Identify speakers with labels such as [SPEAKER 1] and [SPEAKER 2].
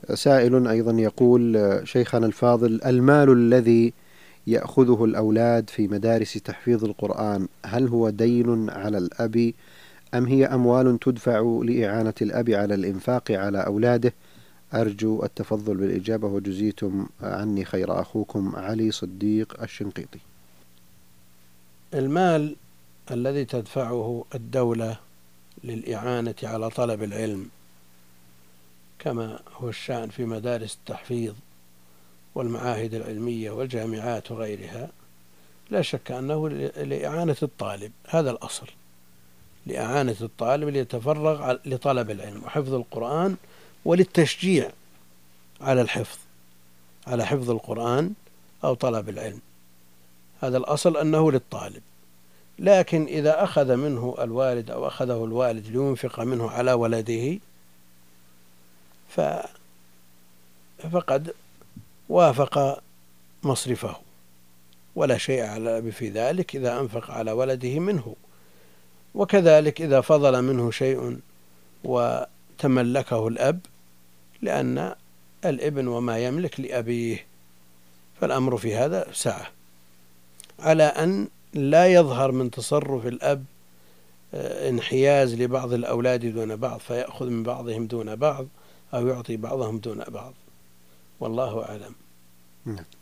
[SPEAKER 1] سائل أيضا يقول: شيخنا الفاضل، المال الذي يأخذه الأولاد في مدارس تحفيظ القرآن هل هو دين على الأب أم هي أموال تدفع لإعانة الأب على الإنفاق على أولاده؟ أرجو التفضل بالإجابة وجزيتم عني خير. أخوكم علي صديق الشنقيطي.
[SPEAKER 2] المال الذي تدفعه الدولة للإعانة على طلب العلم كما هو الشأن في مدارس التحفيظ والمعاهد العلمية والجامعات وغيرها، لا شك أنه لإعانة الطالب، هذا الأصل، لإعانة الطالب ليتفرغ لطلب العلم وحفظ القرآن، وللتشجيع على الحفظ، على حفظ القرآن أو طلب العلم، هذا الأصل أنه للطالب. لكن إذا أخذ منه الوالد أو أخذه الوالد لينفق منه على ولده فقد وافق مصرفه، ولا شيء على الأب في ذلك إذا أنفق على ولده منه. وكذلك إذا فضل منه شيء وتملكه الأب، لأن الابن وما يملك لأبيه، فالأمر في هذا سعة، على أن لا يظهر من تصرف الأب انحياز لبعض الأولاد دون بعض، فيأخذ من بعضهم دون بعض أو يعطي بعضهم دون بعض، والله أعلم.